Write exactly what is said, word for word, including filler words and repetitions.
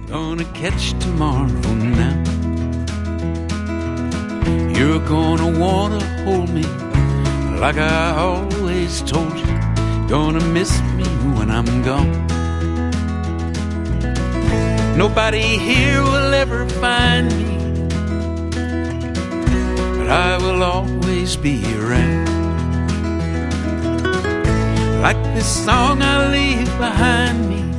gonna catch tomorrow now. You're gonna wanna hold me like I always told you. Gonna miss me when I'm gone. Nobody here will ever find me, but I will always be around. Like this song I leave behind me,